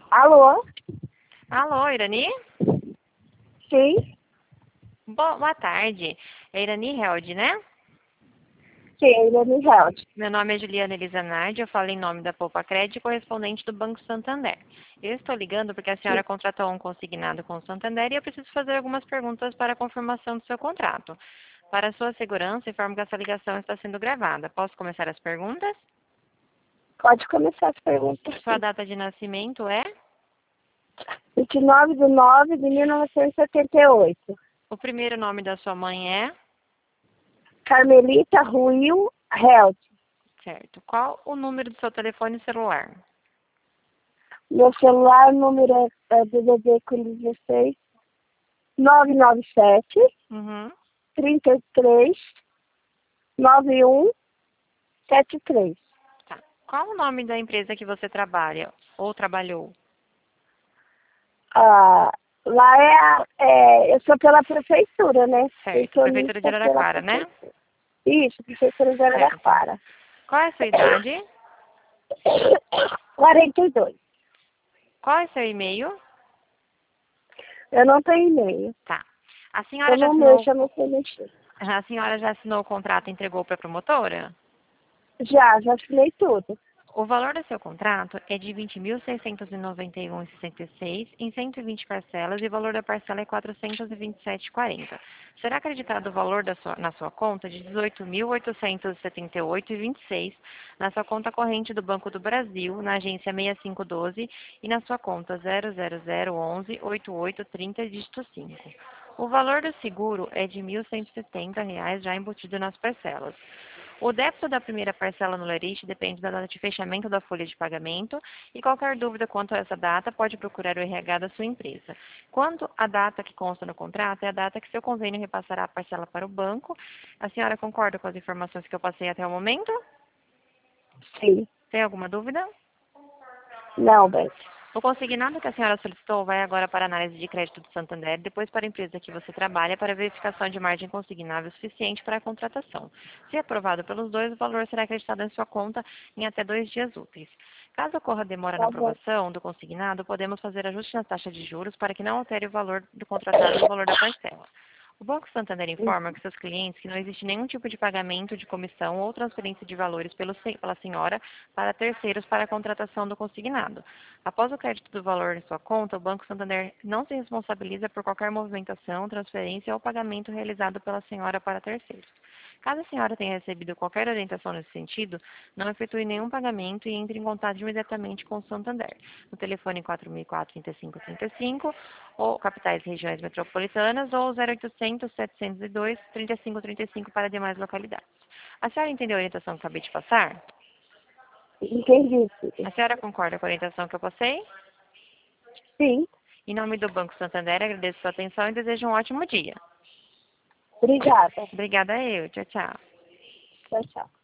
Alô? Alô, Irani? Sim? Boa tarde. É Irani Held, né? Sim, Eliane Held. Meu nome é Juliana Elizanardi, eu falo em nome da Poupa Crédito, correspondente do Banco Santander. Eu estou ligando porque a senhora Sim. contratou um consignado com o Santander e eu preciso fazer algumas perguntas para a confirmação do seu contrato. Para sua segurança, informo que essa ligação está sendo gravada. Posso começar as perguntas? Pode começar as perguntas, Sua sim. data de nascimento é? 29/9/1978. O primeiro nome da sua mãe é? Carmelita Ruil Held. Certo. Qual o número do seu telefone celular? Meu celular, número é DDD com 16 997 Uhum. 33 9173. Tá. Qual o nome da empresa que você trabalha ou trabalhou? Ah, lá eu sou pela prefeitura, né? Certo. Prefeitura de Pensionista pela Araraquara, né? prefeitura. Isso, prefeitura de Certo. Araraquara. Qual é a sua idade? 42. Qual é seu e-mail? Eu não tenho e-mail. Tá. A Eu senhora já não assinou, mexo, eu não sei mexer. a senhora já assinou o contrato e entregou para a promotora? Já assinei tudo. O valor do seu contrato é de R$ 20.691,66 em 120 parcelas e o valor da parcela é R$ 427,40. Será acreditado o valor na sua conta de R$ 18.878,26 na sua conta corrente do Banco do Brasil, na agência 6512 e na sua conta 000118830, dígito 5. O valor do seguro é de R$ 1.170 já embutido nas parcelas. O débito da primeira parcela no lerite depende da data de fechamento da folha de pagamento e qualquer dúvida quanto a essa data pode procurar o RH da sua empresa. Quanto à data que consta no contrato, é a data que seu convênio repassará a parcela para o banco. A senhora concorda com as informações que eu passei até o momento? Sim. Tem alguma dúvida? Não, Beth. O consignado que a senhora solicitou vai agora para a análise de crédito do Santander, depois para a empresa que você trabalha, para verificação de margem consignável suficiente para a contratação. Se aprovado pelos dois, o valor será acreditado em sua conta em até 2 dias úteis. Caso ocorra demora na Tá bom. aprovação do consignado, podemos fazer ajuste na taxa de juros para que não altere o valor do contratado no valor da parcela. O Banco Santander informa que seus clientes que não existe nenhum tipo de pagamento de comissão ou transferência de valores pela senhora para terceiros para a contratação do consignado. Após o crédito do valor em sua conta, o Banco Santander não se responsabiliza por qualquer movimentação, transferência ou pagamento realizado pela senhora para terceiros. Caso a senhora tenha recebido qualquer orientação nesse sentido, não efetue nenhum pagamento e entre em contato imediatamente com o Santander, no telefone 4004-3535, ou capitais e regiões metropolitanas, ou 0800-702-3535 para demais localidades. A senhora entendeu a orientação que acabei de passar? Entendi. A senhora concorda com a orientação que eu passei? Sim. Em nome do Banco Santander, agradeço sua atenção e desejo um ótimo dia. Obrigada. Obrigada a eu. Tchau, tchau. Tchau, tchau.